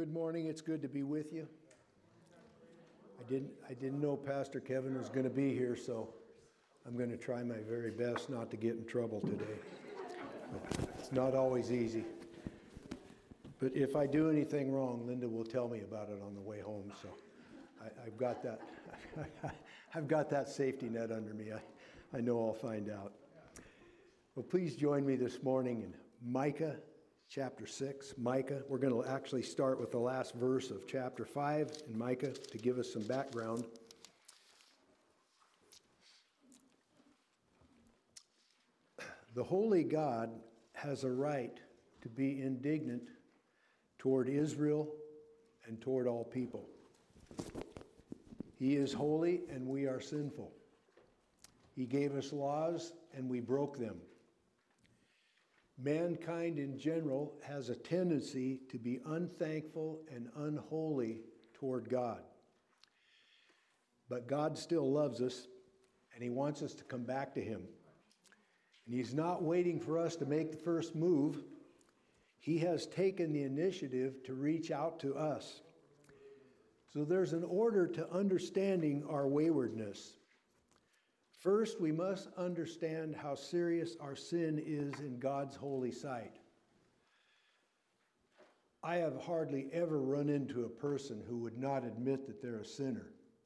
Good morning. It's good to be with you. I didn't know Pastor Kevin was going to be here, so I'm going to try my very best not to get in trouble today. But it's not always easy. But if I do anything wrong, Linda will tell me about it on the way home. So I've got that. I've got that safety net under me. I know I'll find out. Well, please join me this morning in Micah chapter 6. Micah, we're going to actually start with the last verse of chapter 5 in Micah to give us some background. The holy God has a right to be indignant toward Israel and toward all people. He is holy and we are sinful. He gave us laws and we broke them. Mankind in general has a tendency to be unthankful and unholy toward God. But God still loves us and He wants us to come back to Him. And He's not waiting for us to make the first move. He has taken the initiative to reach out to us. So there's an order to understanding our waywardness. First, we must understand how serious our sin is in God's holy sight. I have hardly ever run into a person who would not admit that they're a sinner.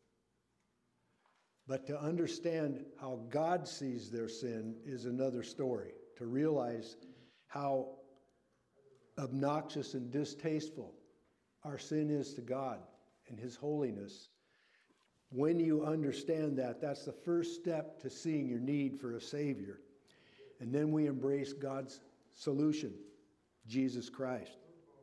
But to understand how God sees their sin is another story. To realize how obnoxious and distasteful our sin is to God and His holiness. When you understand that, that's the first step to seeing your need for a Savior. And then we embrace God's solution, Jesus Christ.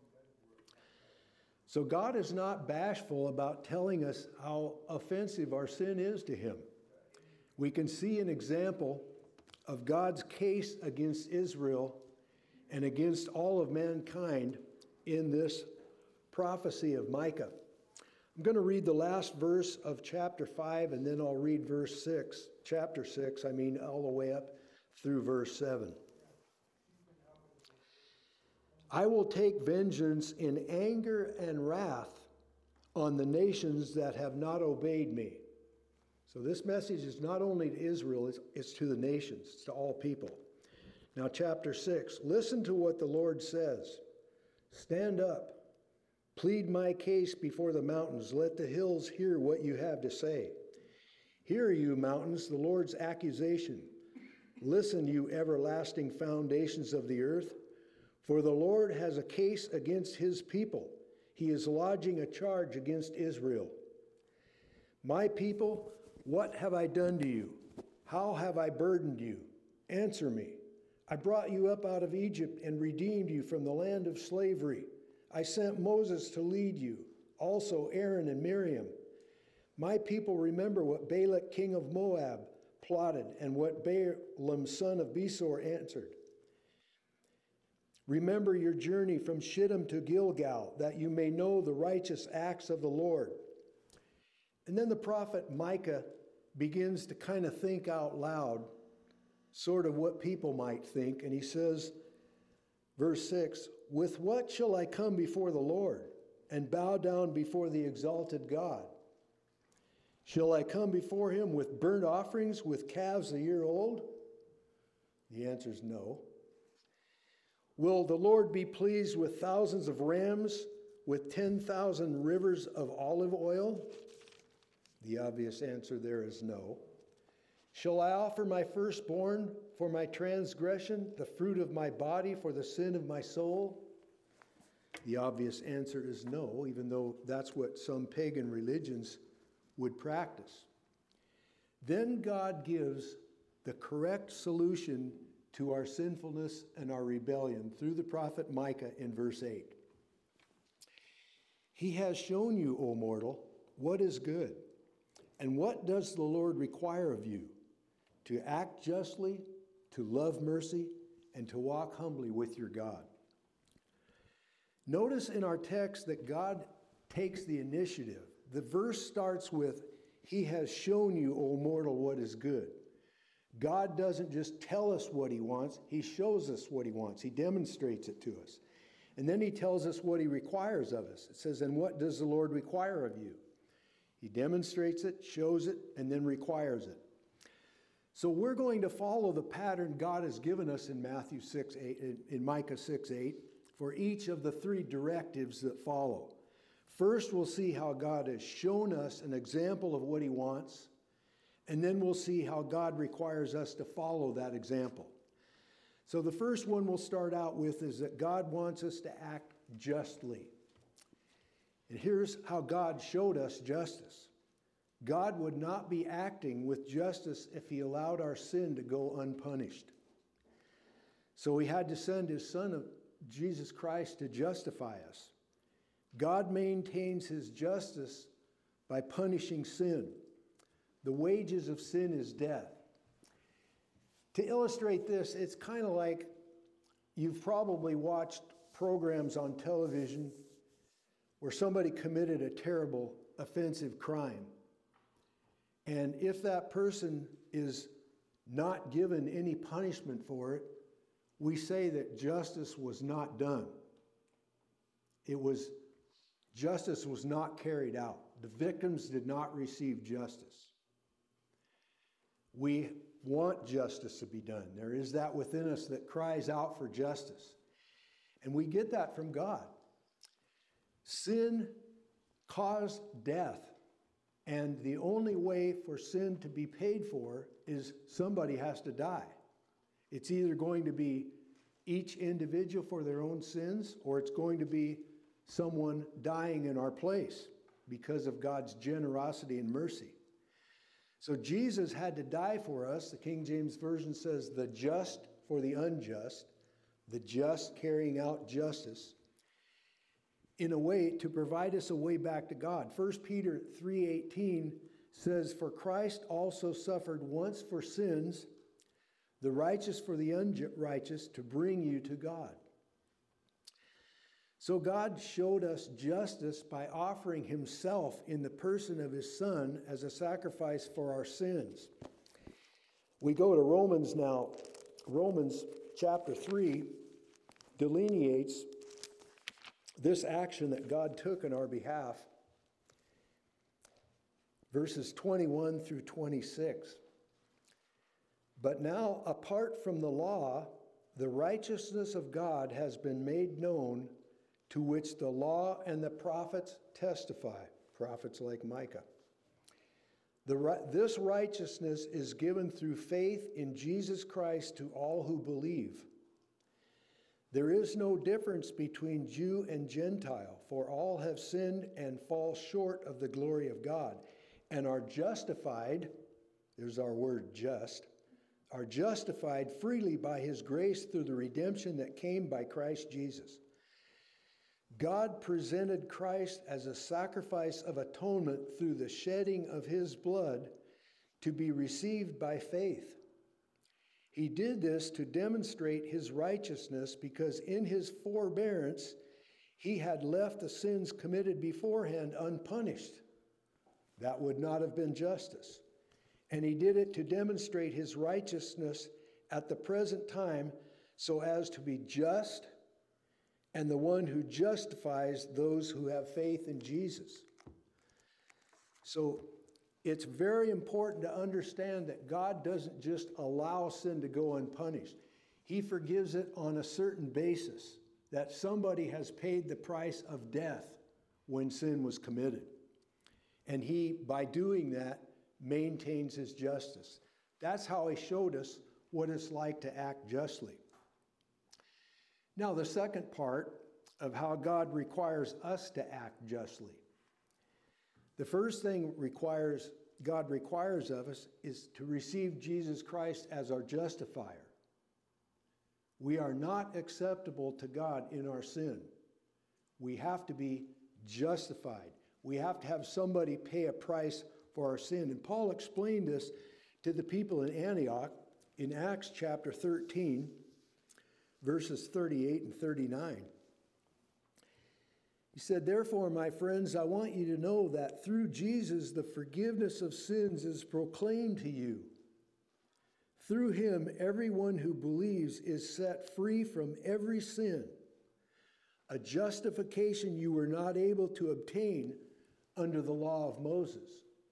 So God is not bashful about telling us how offensive our sin is to Him. We can see an example of God's case against Israel and against all of mankind in this prophecy of Micah. I'm going to read the last verse of chapter 5, and then I'll read verse 6, chapter 6, all the way up through verse 7. I will take vengeance in anger and wrath on the nations that have not obeyed me. So this message is not only to Israel, it's to the nations, it's to all people. Now, chapter 6, listen to what the Lord says. Stand up. Plead my case before the mountains. Let the hills hear what you have to say. Hear, you mountains, the Lord's accusation. Listen, you everlasting foundations of the earth. For the Lord has a case against His people. He is lodging a charge against Israel. My people, what have I done to you? How have I burdened you? Answer me. I brought you up out of Egypt and redeemed you from the land of slavery. I sent Moses to lead you, also Aaron and Miriam. My people remember what Balak king of Moab plotted and what Balaam son of Besor answered. Remember your journey from Shittim to Gilgal, that you may know the righteous acts of the Lord. And then the prophet Micah begins to kind of think out loud, sort of what people might think, and he says, verse 6, with what shall I come before the Lord and bow down before the exalted God? Shall I come before Him with burnt offerings, with calves a year old? The answer is no. Will the Lord be pleased with thousands of rams, with 10,000 rivers of olive oil? The obvious answer there is no. Shall I offer my firstborn for my transgression, the fruit of my body for the sin of my soul? The obvious answer is no, even though that's what some pagan religions would practice. Then God gives the correct solution to our sinfulness and our rebellion through the prophet Micah in verse 8. He has shown you, O mortal, what is good. And what does the Lord require of you? To act justly, to love mercy, and to walk humbly with your God. Notice in our text that God takes the initiative. The verse starts with, He has shown you, O mortal, what is good. God doesn't just tell us what He wants, He shows us what He wants. He demonstrates it to us. And then he tells us what he requires of us. It says, and what does the Lord require of you? He demonstrates it, shows it, and then requires it. So we're going to follow the pattern God has given us in Matthew 6:8, in Micah 6:8, for each of the three directives that follow. First, we'll see how God has shown us an example of what he wants, and then we'll see how God requires us to follow that example. So the first one we'll start out with is that God wants us to act justly. And here's how God showed us justice. God would not be acting with justice if he allowed our sin to go unpunished. So he had to send his Son, Jesus Christ, to justify us. God maintains his justice by punishing sin. The wages of sin is death. To illustrate this, it's kind of like you've probably watched programs on television where somebody committed a terrible, offensive crime. And if that person is not given any punishment for it, we say that justice was not done. Justice was not carried out. The victims did not receive justice. We want justice to be done. There is that within us that cries out for justice. And we get that from God. Sin caused death. And the only way for sin to be paid for is somebody has to die. It's either going to be each individual for their own sins, or it's going to be someone dying in our place because of God's generosity and mercy. So Jesus had to die for us. The King James Version says the just for the unjust, the just carrying out justice, in a way to provide us a way back to God. 1 Peter 3:18 says, for Christ also suffered once for sins, the righteous for the unrighteous, to bring you to God. So God showed us justice by offering himself in the person of his Son as a sacrifice for our sins. We go to Romans now. Romans chapter 3 delineates this action that God took on our behalf. Verses 21 through 26. But now, apart from the law, the righteousness of God has been made known, to which the law and the prophets testify. Prophets like Micah. This righteousness is given through faith in Jesus Christ to all who believe. There is no difference between Jew and Gentile, for all have sinned and fall short of the glory of God, and are justified, there's our word just, are justified freely by his grace through the redemption that came by Christ Jesus. God presented Christ as a sacrifice of atonement through the shedding of his blood to be received by faith. He did this to demonstrate his righteousness because in his forbearance he had left the sins committed beforehand unpunished. That would not have been justice. And he did it to demonstrate his righteousness at the present time so as to be just and the one who justifies those who have faith in Jesus. So it's very important to understand that God doesn't just allow sin to go unpunished. He forgives it on a certain basis, that somebody has paid the price of death when sin was committed. And he, by doing that, maintains his justice. That's how he showed us what it's like to act justly. Now, the second part of how God requires us to act justly. The first thing God requires of us is to receive Jesus Christ as our justifier. We are not acceptable to God in our sin. We have to be justified. We have to have somebody pay a price for our sin. And Paul explained this to the people in Antioch in Acts chapter 13, verses 38 and 39. He said, therefore, my friends, I want you to know that through Jesus, the forgiveness of sins is proclaimed to you. Through him, everyone who believes is set free from every sin. a justification you were not able to obtain under the law of Moses.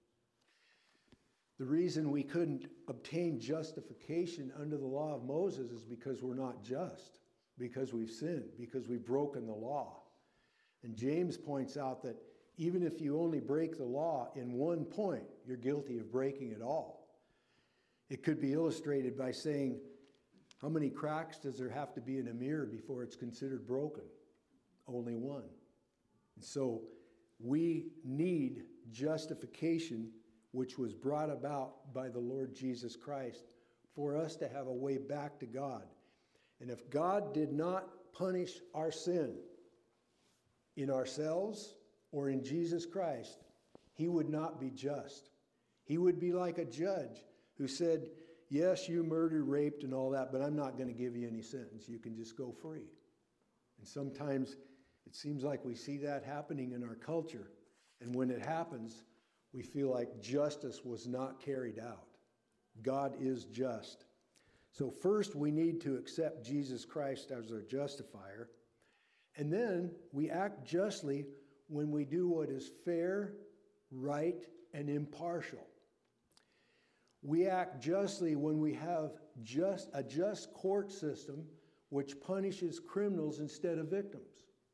The reason we couldn't obtain justification under the law of Moses is because we're not just, because we've sinned, because we've broken the law. And James points out that even if you only break the law in one point, you're guilty of breaking it all. It could be illustrated by saying, how many cracks does there have to be in a mirror before it's considered broken? Only one. And so we need justification, which was brought about by the Lord Jesus Christ, for us to have a way back to God. And if God did not punish our sin in ourselves or in Jesus Christ, he would not be just. He would be like a judge who said, yes, you murdered, raped, and all that, but I'm not going to give you any sentence. You can just go free. And sometimes it seems like we see that happening in our culture. And when it happens, we feel like justice was not carried out. God is just. So first, we need to accept Jesus Christ as our justifier. And then we act justly when we do what is fair, right, and impartial. We act justly when we have a just court system which punishes criminals instead of victims.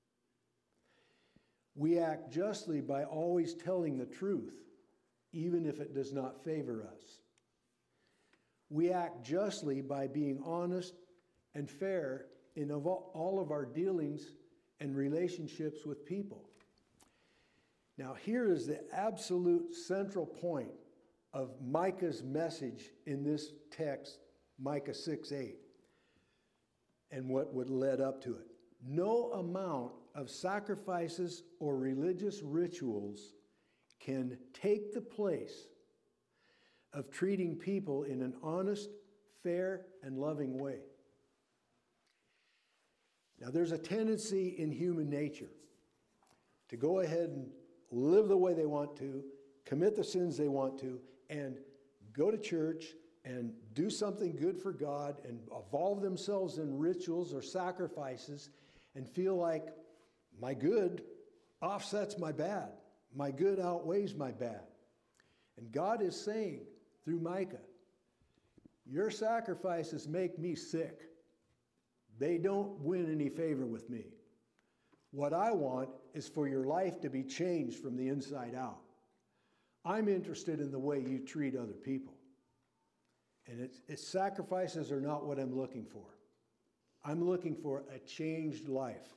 We act justly by always telling the truth, even if it does not favor us. We act justly by being honest and fair in all of our dealings and relationships with people. Now, here is the absolute central point of Micah's message in this text, Micah 6:8, and what would lead up to it. No amount of sacrifices or religious rituals can take the place of treating people in an honest, fair, and loving way. Now, there's a tendency in human nature to go ahead and live the way they want to, commit the sins they want to, and go to church and do something good for God and involve themselves in rituals or sacrifices and feel like my good offsets my bad. My good outweighs my bad. And God is saying through Micah, your sacrifices make me sick. They don't win any favor with me. What I want is for your life to be changed from the inside out. I'm interested in the way you treat other people. And its sacrifices are not what I'm looking for. I'm looking for a changed life.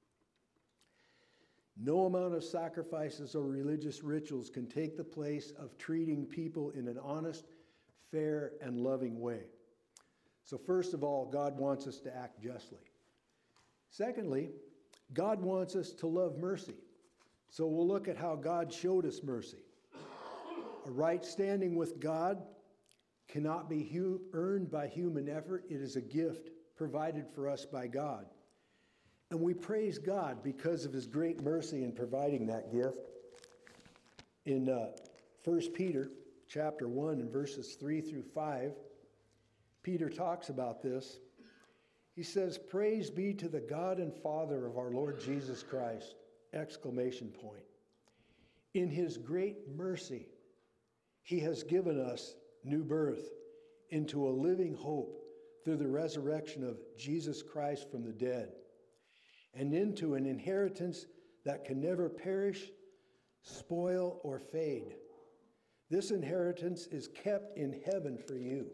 No amount of sacrifices or religious rituals can take the place of treating people in an honest, fair, and loving way. So first of all, God wants us to act justly. Secondly, God wants us to love mercy. So we'll look at how God showed us mercy. A right standing with God cannot be earned by human effort. It is a gift provided for us by God. And we praise God because of his great mercy in providing that gift. In 1 Peter chapter 1 and verses 3 through 5, Peter talks about this. He says, "Praise be to the God and Father of our Lord Jesus Christ!" Exclamation point. In his great mercy, he has given us new birth into a living hope through the resurrection of Jesus Christ from the dead, and into an inheritance that can never perish, spoil, or fade. This inheritance is kept in heaven for you.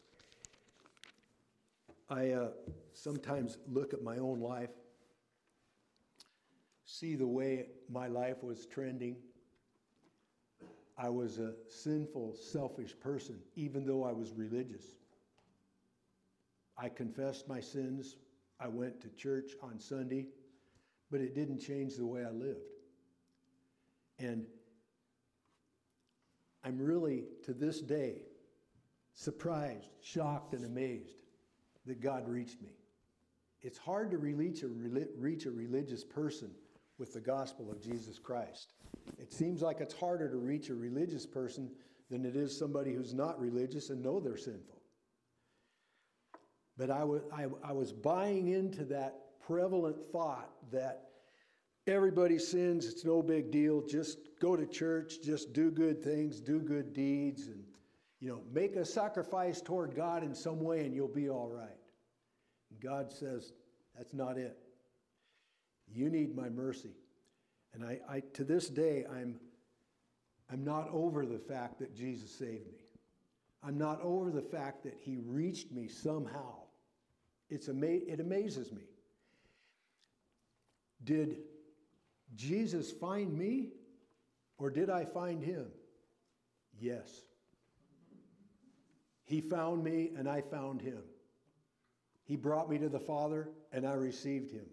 I sometimes look at my own life, see the way my life was trending. I was a sinful, selfish person, even though I was religious. I confessed my sins. I went to church on Sunday, but it didn't change the way I lived. And I'm really, to this day, surprised, shocked, and amazed that God reached me. It's hard to reach a religious person with the gospel of Jesus Christ. It seems like it's harder to reach a religious person than it is somebody who's not religious and know they're sinful. But I was buying into that prevalent thought that everybody sins, it's no big deal, just go to church, just do good things, do good deeds, and make a sacrifice toward God in some way and you'll be all right. And God says, that's not it. You need my mercy. And I to this day, I'm not over the fact that Jesus saved me. I'm not over the fact that he reached me somehow. It amazes me. Did Jesus find me or did I find him? Yes. He found me and I found him. He brought me to the Father and I received him.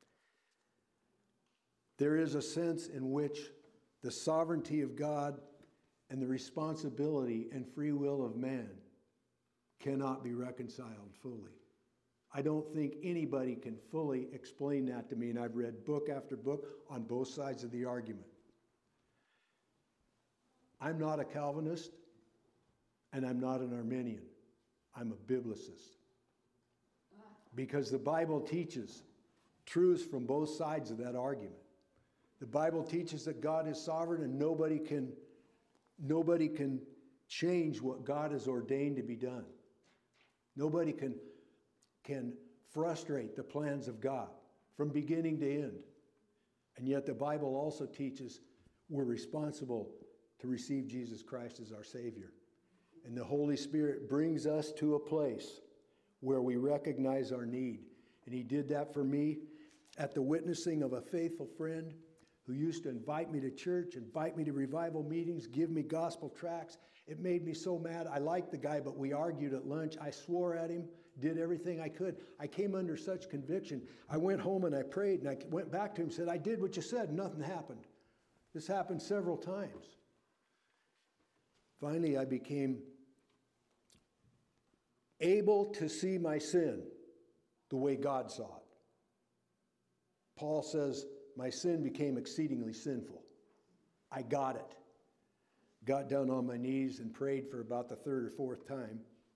There is a sense in which the sovereignty of God and the responsibility and free will of man cannot be reconciled fully. I don't think anybody can fully explain that to me, and I've read book after book on both sides of the argument. I'm not a Calvinist, and I'm not an Arminian. I'm a biblicist. Because the Bible teaches truths from both sides of that argument. The Bible teaches that God is sovereign and nobody can change what God has ordained to be done. Nobody can frustrate the plans of God from beginning to end. And yet the Bible also teaches we're responsible to receive Jesus Christ as our Savior. And the Holy Spirit brings us to a place where we recognize our need. And he did that for me at the witnessing of a faithful friend who used to invite me to church, invite me to revival meetings, give me gospel tracts. It made me so mad. I liked the guy, but we argued at lunch. I swore at him, did everything I could. I came under such conviction. I went home and I prayed, and I went back to him and said, I did what you said, and nothing happened. This happened several times. Finally, I became able to see my sin the way God saw it. Paul says, my sin became exceedingly sinful. I got it. Got down on my knees and prayed for about the third or fourth time.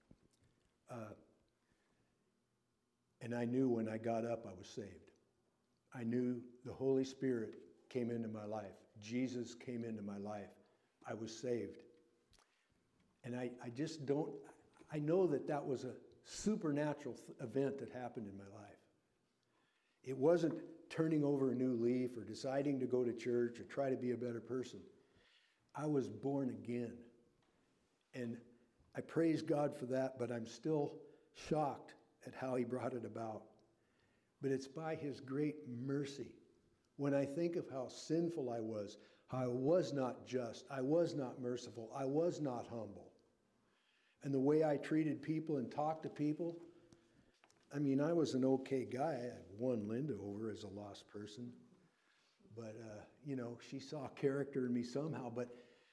And I knew when I got up, I was saved. I knew the Holy Spirit came into my life. Jesus came into my life. I was saved. And I know that was a supernatural event that happened in my life. It wasn't turning over a new leaf or deciding to go to church or try to be a better person. I was born again. And I praise God for that, but I'm still shocked at how he brought it about. But it's by his great mercy. When I think of how sinful I was, how I was not just, I was not merciful, I was not humble. And the way I treated people and talked to people, I was an okay guy. I won Linda over as a lost person. But, she saw character in me somehow. But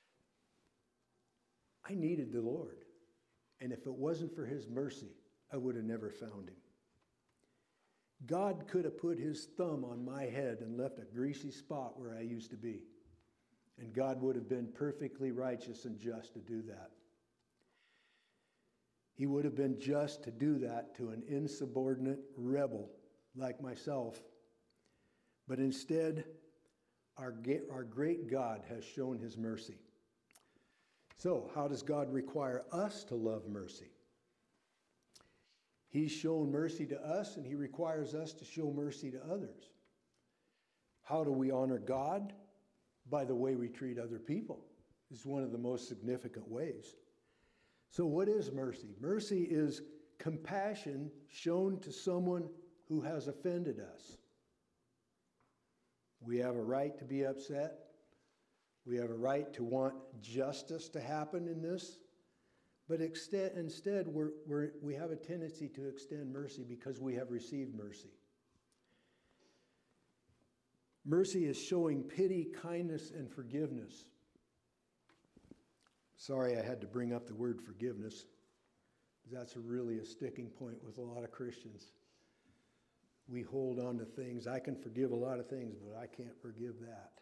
I needed the Lord. And if it wasn't for his mercy, I would have never found him. God could have put his thumb on my head and left a greasy spot where I used to be. And God would have been perfectly righteous and just to do that. He would have been just to do that to an insubordinate rebel like myself. But instead, our great God has shown his mercy. So, how does God require us to love mercy? He's shown mercy to us, and he requires us to show mercy to others. How do we honor God? By the way we treat other people. This is one of the most significant ways. So what is mercy? Mercy is compassion shown to someone who has offended us. We have a right to be upset. We have a right to want justice to happen in this. But instead, we have a tendency to extend mercy because we have received mercy. Mercy is showing pity, kindness, and forgiveness. Sorry, I had to bring up the word forgiveness. That's really a sticking point with a lot of Christians. We hold on to things. I can forgive a lot of things, but I can't forgive that.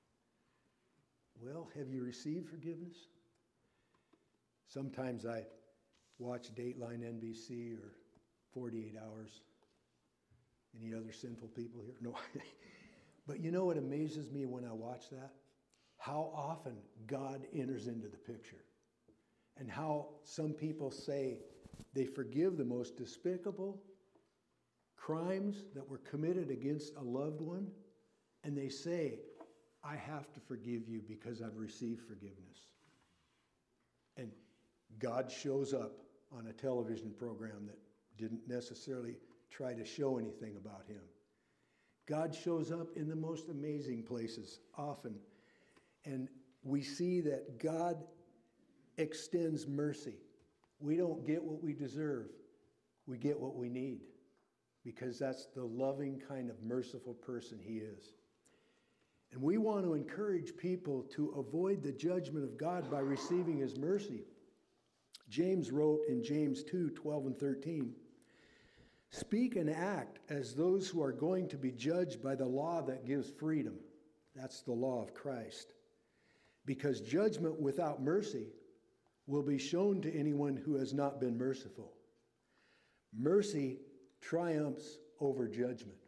Well, have you received forgiveness? Sometimes I watch Dateline NBC or 48 Hours, Any other sinful people here? No. But you know what amazes me when I watch that? How often God enters into the picture. And how some people say they forgive the most despicable crimes that were committed against a loved one. And they say, I have to forgive you because I've received forgiveness. And God shows up on a television program that didn't necessarily try to show anything about him. God shows up in the most amazing places often. And we see that God extends mercy. We don't get what we deserve. We get what we need. Because that's the loving kind of merciful person he is. And we want to encourage people to avoid the judgment of God by receiving his mercy. James wrote in James 2:12 and 13, speak and act as those who are going to be judged by the law that gives freedom. That's the law of Christ. Because judgment without mercy will be shown to anyone who has not been merciful. Mercy triumphs over judgment.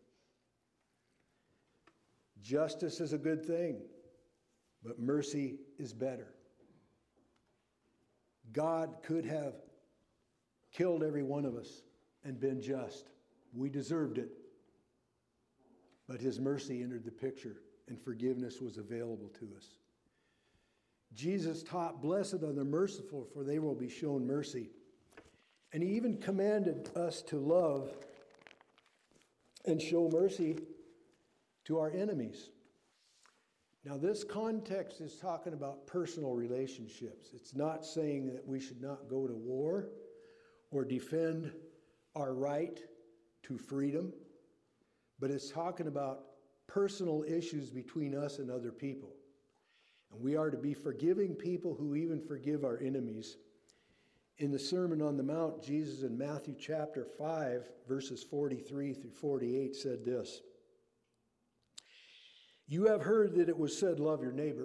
Justice is a good thing, but mercy is better. God could have killed every one of us and been just. We deserved it. But his mercy entered the picture and forgiveness was available to us. Jesus taught, blessed are the merciful, for they will be shown mercy. And he even commanded us to love and show mercy to our enemies. Now, this context is talking about personal relationships. It's not saying that we should not go to war or defend our right to freedom, but it's talking about personal issues between us and other people. And we are to be forgiving people who even forgive our enemies. In the Sermon on the Mount, Jesus in Matthew chapter 5, verses 43 through 48 said this, you have heard that it was said, love your neighbor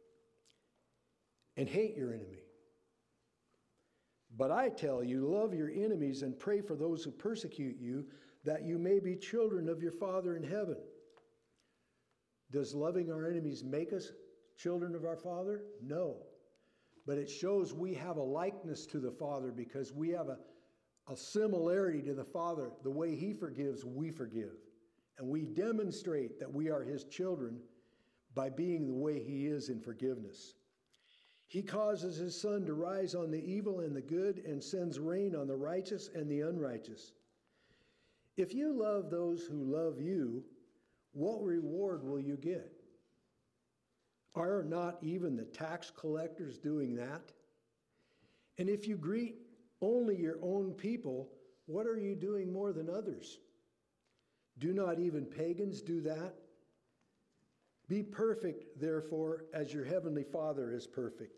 and hate your enemy. But I tell you, love your enemies and pray for those who persecute you, that you may be children of your Father in heaven. Does loving our enemies make us children of our Father? No. But it shows we have a likeness to the Father because we have a similarity to the Father. The way he forgives, we forgive. And we demonstrate that we are his children by being the way he is in forgiveness. He causes his sun to rise on the evil and the good and sends rain on the righteous and the unrighteous. If you love those who love you, what reward will you get? Are not even the tax collectors doing that? And if you greet only your own people, what are you doing more than others? Do not even pagans do that? Be perfect, therefore, as your heavenly Father is perfect.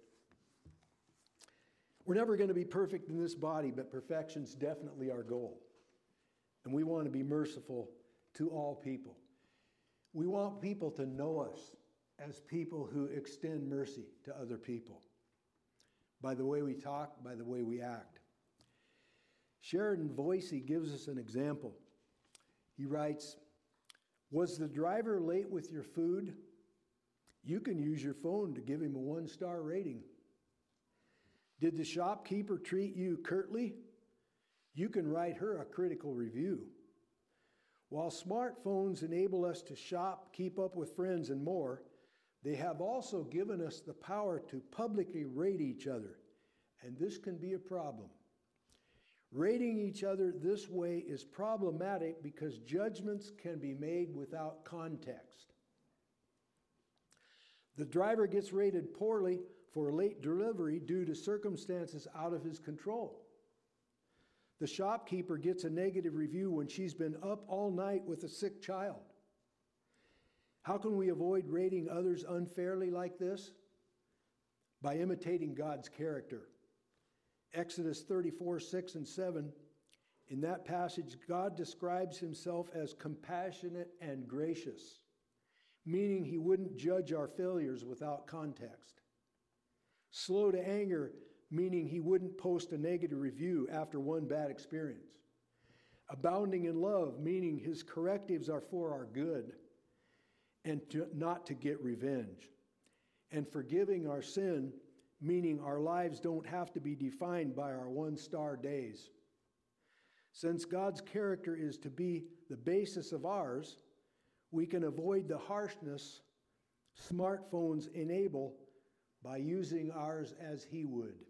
We're never going to be perfect in this body, but perfection's definitely our goal. And we want to be merciful to all people. We want people to know us as people who extend mercy to other people. By the way we talk, by the way we act. Sheridan Voysey gives us an example. He writes, was the driver late with your food? You can use your phone to give him a 1-star rating. Did the shopkeeper treat you curtly? You can write her a critical review. While smartphones enable us to shop, keep up with friends, and more, they have also given us the power to publicly rate each other, and this can be a problem. Rating each other this way is problematic because judgments can be made without context. The driver gets rated poorly for a late delivery due to circumstances out of his control. The shopkeeper gets a negative review when she's been up all night with a sick child. How can we avoid rating others unfairly like this? By imitating God's character. Exodus 34, 6 and 7, in that passage, God describes himself as compassionate and gracious, meaning he wouldn't judge our failures without context. Slow to anger, meaning he wouldn't post a negative review after one bad experience. abounding in love, meaning his correctives are for our good and not to get revenge, and forgiving our sin, meaning our lives don't have to be defined by our one-star days. Since God's character is to be the basis of ours, we can avoid the harshness smartphones enable by using ours as he would.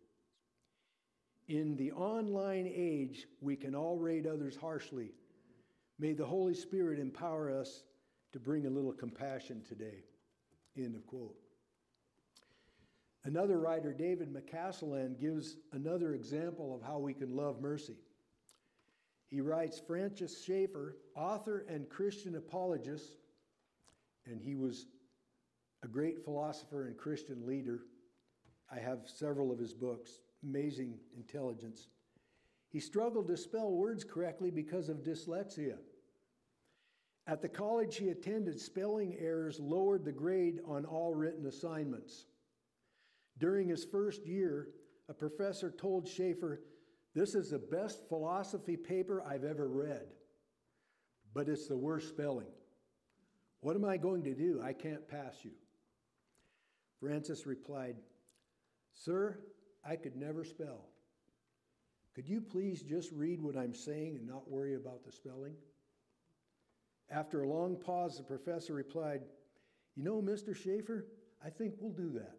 In the online age, we can all rate others harshly. May the Holy Spirit empower us to bring a little compassion today. End of quote. Another writer, David McCasland, gives another example of how we can love mercy. He writes, Francis Schaeffer, author and Christian apologist, and he was a great philosopher and Christian leader. I have several of his books, amazing intelligence. He struggled to spell words correctly because of dyslexia. At the college he attended, spelling errors lowered the grade on all written assignments. During his first year, a professor told Schaeffer, "This is the best philosophy paper I've ever read, but it's the worst spelling. What am I going to do? I can't pass you." Francis replied, "Sir, I could never spell. Could you please just read what I'm saying and not worry about the spelling?" After a long pause, the professor replied, "You know, Mr. Schaeffer, I think we'll do that."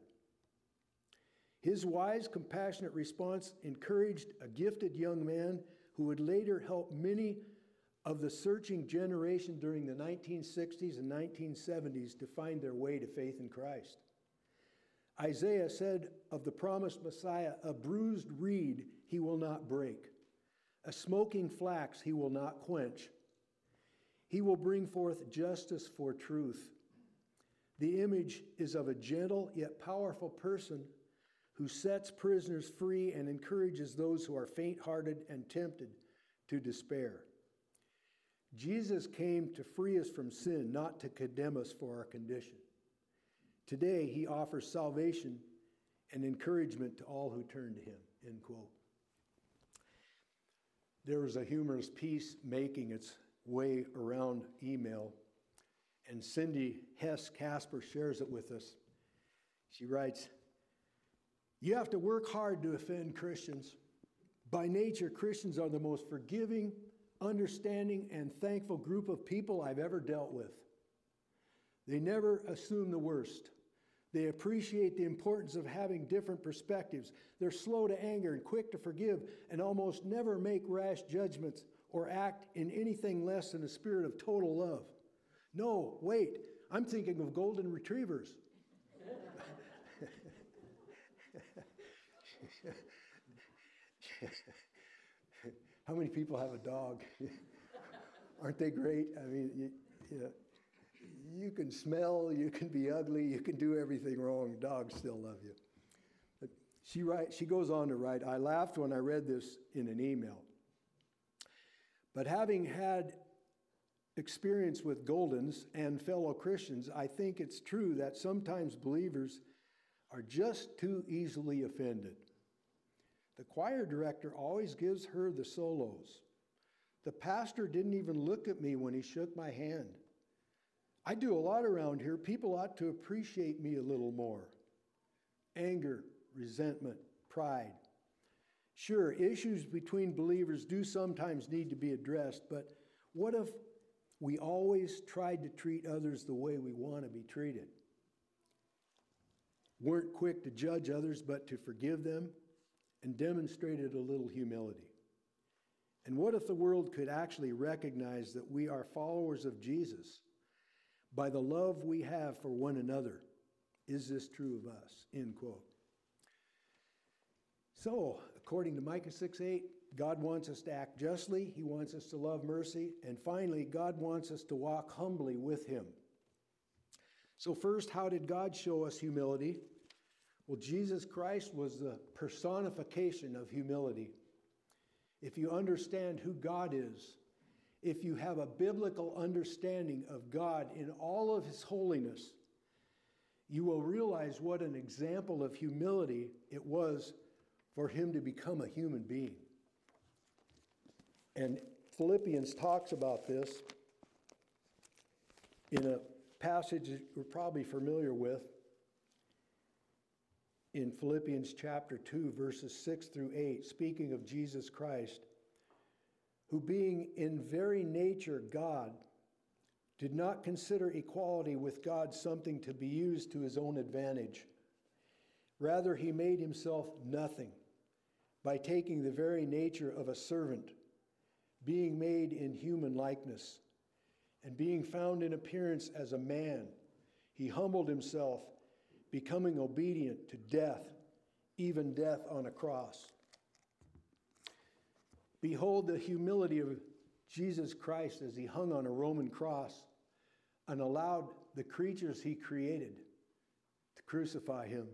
His wise, compassionate response encouraged a gifted young man who would later help many of the searching generation during the 1960s and 1970s to find their way to faith in Christ. Isaiah said of the promised Messiah, "A bruised reed he will not break, a smoking flax he will not quench. He will bring forth justice for truth." The image is of a gentle yet powerful person who sets prisoners free and encourages those who are faint-hearted and tempted to despair. Jesus came to free us from sin, not to condemn us for our condition. Today, he offers salvation and encouragement to all who turn to him, end quote. There was a humorous piece making its way around email, and Cindy Hess Casper shares it with us. She writes, "You have to work hard to offend Christians. By nature, Christians are the most forgiving, understanding, and thankful group of people I've ever dealt with. They never assume the worst. They appreciate the importance of having different perspectives. They're slow to anger and quick to forgive, and almost never make rash judgments or act in anything less than a spirit of total love." No, wait, I'm thinking of golden retrievers. How many people have a dog? Aren't they great? I mean, you can smell, you can be ugly, you can do everything wrong. Dogs still love you. But she goes on to write, "I laughed when I read this in an email. But having had experience with Goldens and fellow Christians, I think it's true that sometimes believers are just too easily offended. The choir director always gives her the solos. The pastor didn't even look at me when he shook my hand. I do a lot around here. People ought to appreciate me a little more." Anger, resentment, pride. Sure, issues between believers do sometimes need to be addressed, but what if we always tried to treat others the way we want to be treated? Weren't quick to judge others, but to forgive them, and demonstrated a little humility. And what if the world could actually recognize that we are followers of Jesus by the love we have for one another? Is this true of us? End quote. So, according to Micah 6:8, God wants us to act justly. He wants us to love mercy. And finally, God wants us to walk humbly with him. So first, how did God show us humility? Well, Jesus Christ was the personification of humility. If you understand who God is, if you have a biblical understanding of God in all of his holiness, you will realize what an example of humility it was for him to become a human being. And Philippians talks about this in a passage that we're probably familiar with. In Philippians chapter 2, verses 6 through 8, speaking of Jesus Christ, who being in very nature God, did not consider equality with God something to be used to his own advantage. Rather, he made himself nothing by taking the very nature of a servant, being made in human likeness, and being found in appearance as a man, he humbled himself, becoming obedient to death, even death on a cross. Behold the humility of Jesus Christ as he hung on a Roman cross and allowed the creatures he created to crucify him.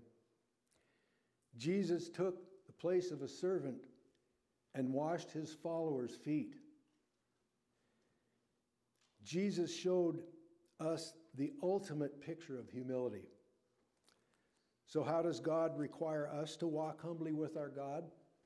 Jesus took the place of a servant and washed his followers' feet. Jesus showed us the ultimate picture of humility. So how does God require us to walk humbly with our God?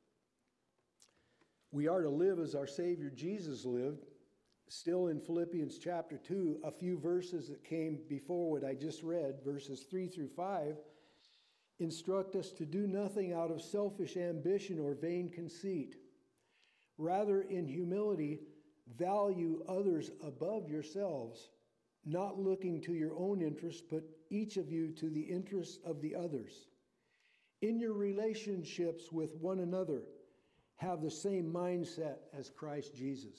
We are to live as our Savior Jesus lived. Still in Philippians chapter 2, a few verses that came before what I just read, verses 3 through 5, instruct us to do nothing out of selfish ambition or vain conceit. Rather, in humility, value others above yourselves, not looking to your own interests, but each of you to the interests of the others. In your relationships with one another, have the same mindset as Christ Jesus.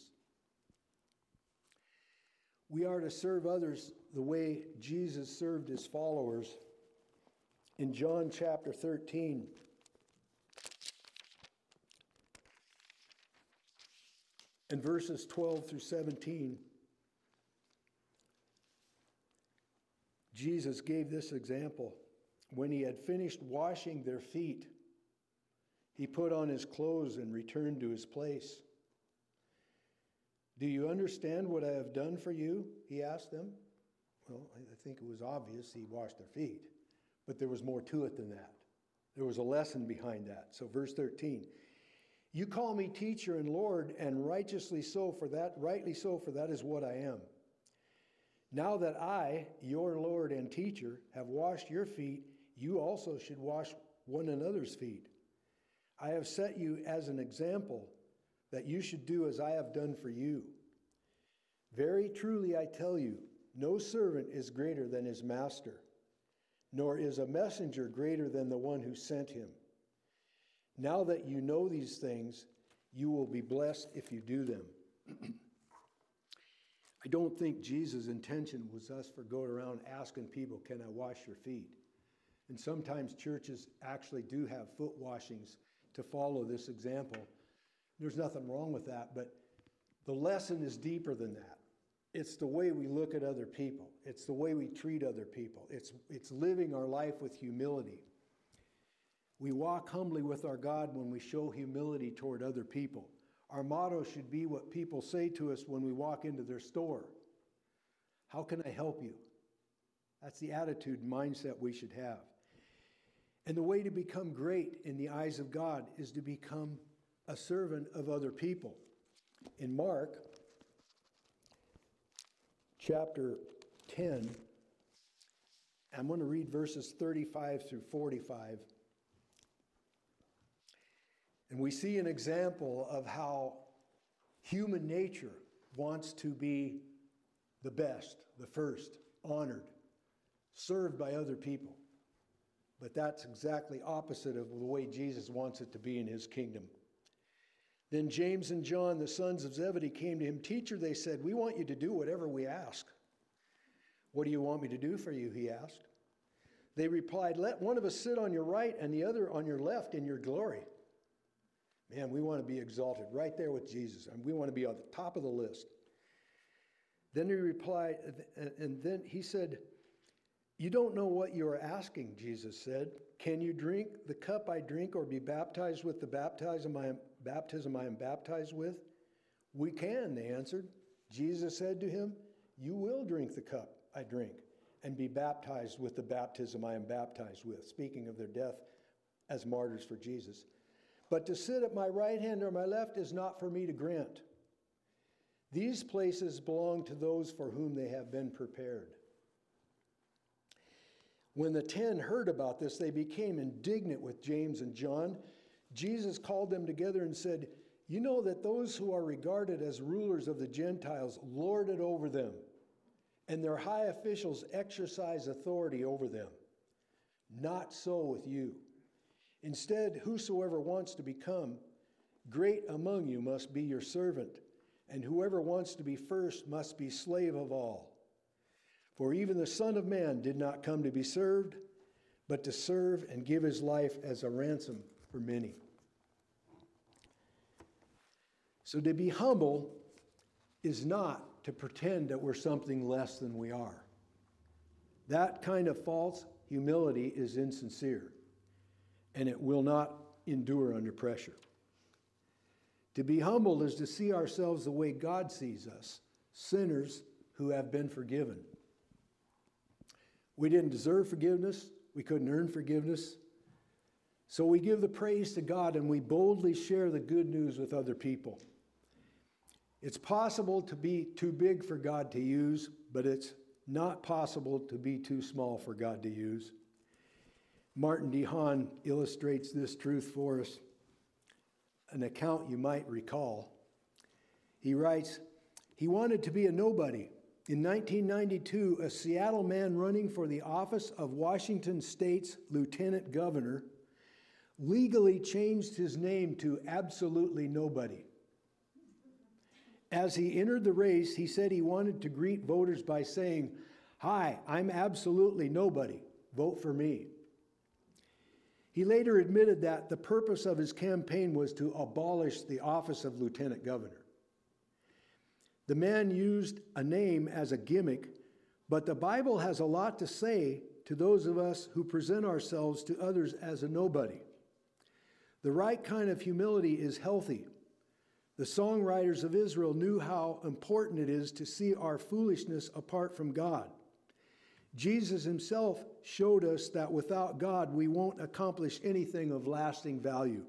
We are to serve others the way Jesus served his followers. In John chapter 13, and verses 12 through 17, Jesus gave this example. When he had finished washing their feet, he put on his clothes and returned to his place. Do you understand what I have done for you? He asked them. Well, I think it was obvious he washed their feet, but there was more to it than that. There was a lesson behind that. So verse 13, you call me teacher and Lord, and rightly so, for that is what I am. Now that I, your Lord and teacher, have washed your feet, you also should wash one another's feet. I have set you as an example that you should do as I have done for you. Very truly I tell you, no servant is greater than his master, nor is a messenger greater than the one who sent him. Now that you know these things, you will be blessed if you do them. I don't think Jesus' intention was us for going around asking people, can I wash your feet? And sometimes churches actually do have foot washings to follow this example. There's nothing wrong with that, but the lesson is deeper than that. It's the way we look at other people. It's the way we treat other people. It's living our life with humility. We walk humbly with our God when we show humility toward other people. Our motto should be what people say to us when we walk into their store. How can I help you? That's the attitude and mindset we should have. And the way to become great in the eyes of God is to become a servant of other people. In Mark chapter 10, I'm going to read verses 35 through 45. And we see an example of how human nature wants to be the best, the first, honored, served by other people. But that's exactly opposite of the way Jesus wants it to be in his kingdom. Then James and John, the sons of Zebedee, came to him. Teacher, they said, we want you to do whatever we ask. What do you want me to do for you? He asked. They replied, let one of us sit on your right and the other on your left in your glory. Man, we want to be exalted right there with Jesus, and we want to be on the top of the list. Then he replied, and then he said, you don't know what you are asking, Jesus said. Can you drink the cup I drink or be baptized with the baptism I am baptized with? We can, they answered. Jesus said to him, you will drink the cup I drink and be baptized with the baptism I am baptized with, speaking of their death as martyrs for Jesus. But to sit at my right hand or my left is not for me to grant. These places belong to those for whom they have been prepared. When the 10 heard about this, they became indignant with James and John. Jesus called them together and said, "You know that those who are regarded as rulers of the Gentiles lord it over them, and their high officials exercise authority over them. Not so with you. Instead, whosoever wants to become great among you must be your servant, and whoever wants to be first must be slave of all. For even the Son of Man did not come to be served, but to serve and give his life as a ransom for many." So to be humble is not to pretend that we're something less than we are. That kind of false humility is insincere, and it will not endure under pressure. To be humble is to see ourselves the way God sees us, sinners who have been forgiven. We didn't deserve forgiveness. We couldn't earn forgiveness. So we give the praise to God and we boldly share the good news with other people. It's possible to be too big for God to use, but it's not possible to be too small for God to use. Martin DeHaan illustrates this truth for us, an account you might recall. He writes, "He wanted to be a nobody. In 1992, a Seattle man running for the office of Washington State's lieutenant governor legally changed his name to Absolutely Nobody. As he entered the race, he said he wanted to greet voters by saying, 'Hi, I'm absolutely nobody. Vote for me.' He later admitted that the purpose of his campaign was to abolish the office of lieutenant governor. The man used a name as a gimmick, but the Bible has a lot to say to those of us who present ourselves to others as a nobody. The right kind of humility is healthy. The songwriters of Israel knew how important it is to see our foolishness apart from God. Jesus himself showed us that without God, we won't accomplish anything of lasting value.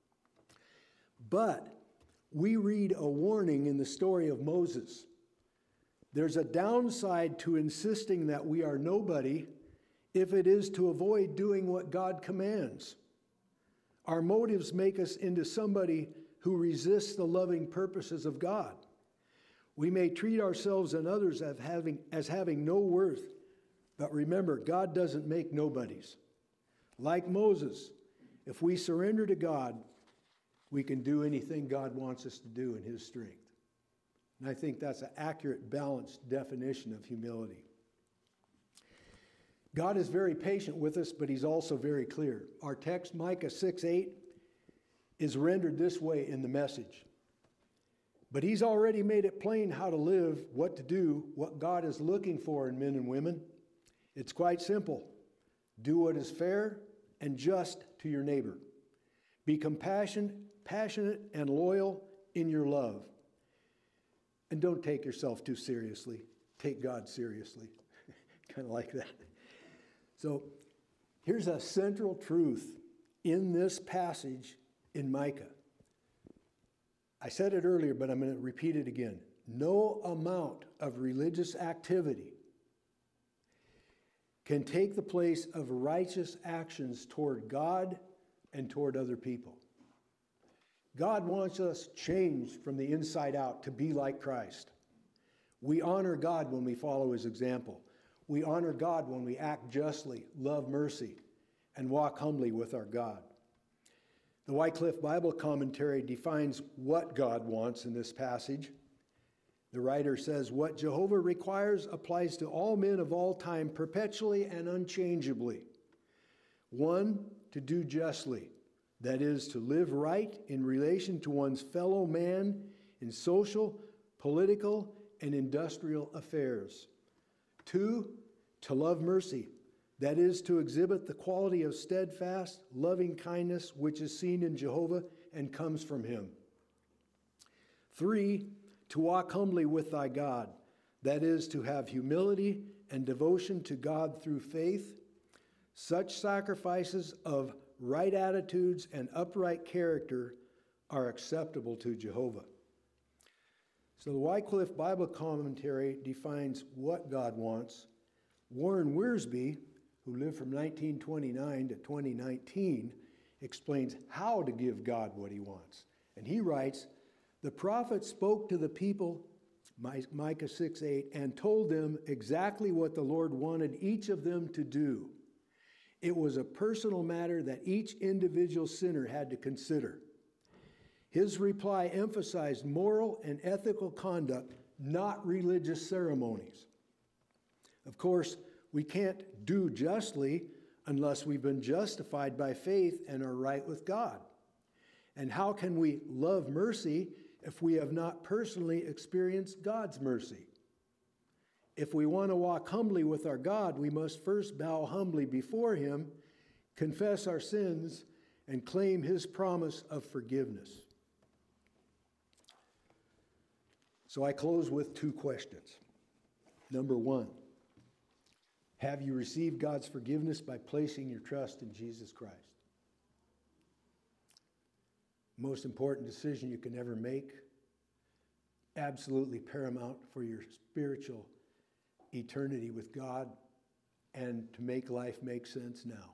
But we read a warning in the story of Moses. There's a downside to insisting that we are nobody if it is to avoid doing what God commands. Our motives make us into somebody who resists the loving purposes of God. We may treat ourselves and others as having no worth, but remember, God doesn't make nobodies. Like Moses, if we surrender to God, we can do anything God wants us to do in his strength. And I think that's an accurate, balanced definition of humility. God is very patient with us, but he's also very clear. Our text, Micah 6:8, is rendered this way in the Message. But he's already made it plain how to live, what to do, what God is looking for in men and women. It's quite simple. Do what is fair and just to your neighbor. Be passionate and loyal in your love. And don't take yourself too seriously. Take God seriously. Kind of like that. So here's a central truth in this passage in Micah. I said it earlier, but I'm going to repeat it again. No amount of religious activity can take the place of righteous actions toward God and toward other people. God wants us changed from the inside out to be like Christ. We honor God when we follow his example. We honor God when we act justly, love mercy, and walk humbly with our God. The Wycliffe Bible Commentary defines what God wants in this passage. The writer says, "What Jehovah requires applies to all men of all time perpetually and unchangeably. 1, to do justly, that is, to live right in relation to one's fellow man in social, political, and industrial affairs. 2, to love mercy, that is, to exhibit the quality of steadfast, loving kindness which is seen in Jehovah and comes from him. 3, to walk humbly with thy God, that is, to have humility and devotion to God through faith. Such sacrifices of right attitudes and upright character are acceptable to Jehovah." So the Wycliffe Bible Commentary defines what God wants. Warren Wiersbe, who lived from 1929 to 2019, explains how to give God what he wants. And he writes, the prophet spoke to the people, Micah 6:8, and told them exactly what the Lord wanted each of them to do. It was a personal matter that each individual sinner had to consider. His reply emphasized moral and ethical conduct, not religious ceremonies. Of course, we can't do justly unless we've been justified by faith and are right with God. And how can we love mercy if we have not personally experienced God's mercy? If we want to walk humbly with our God, we must first bow humbly before him, confess our sins, and claim his promise of forgiveness. So I close with two questions. Number one, have you received God's forgiveness by placing your trust in Jesus Christ? Most important decision you can ever make, absolutely paramount for your spiritual eternity with God and to make life make sense now.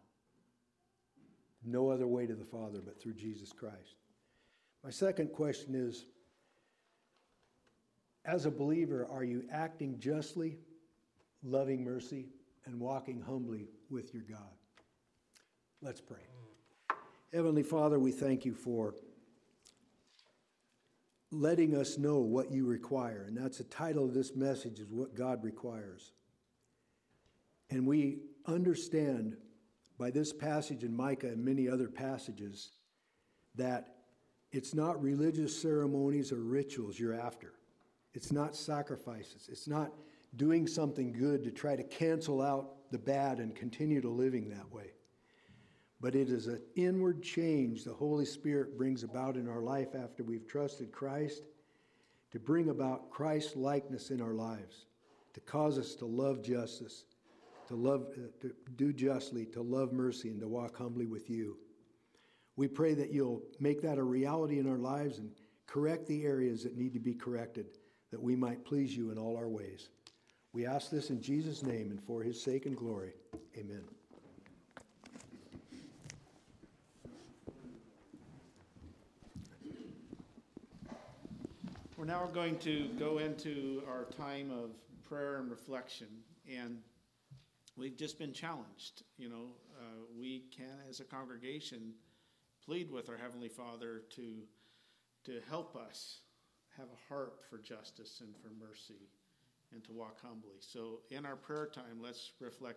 No other way to the Father but through Jesus Christ. My second question is, as a believer, are you acting justly, loving mercy, and walking humbly with your God? Let's pray. Heavenly Father, we thank you for letting us know what you require. And that's the title of this message, is what God requires. And we understand by this passage in Micah and many other passages that it's not religious ceremonies or rituals you're after. It's not sacrifices. It's not doing something good to try to cancel out the bad and continue to living that way. But it is an inward change the Holy Spirit brings about in our life after we've trusted Christ, to bring about Christ's likeness in our lives, to cause us to love justice, to do justly, to love mercy, and to walk humbly with you. We pray that you'll make that a reality in our lives and correct the areas that need to be corrected, that we might please you in all our ways. We ask this in Jesus' name and for his sake and glory. Amen. We're now going to go into our time of prayer and reflection, and we've just been challenged. We can, as a congregation, plead with our Heavenly Father to help us have a heart for justice and for mercy and to walk humbly. So in our prayer time, let's reflect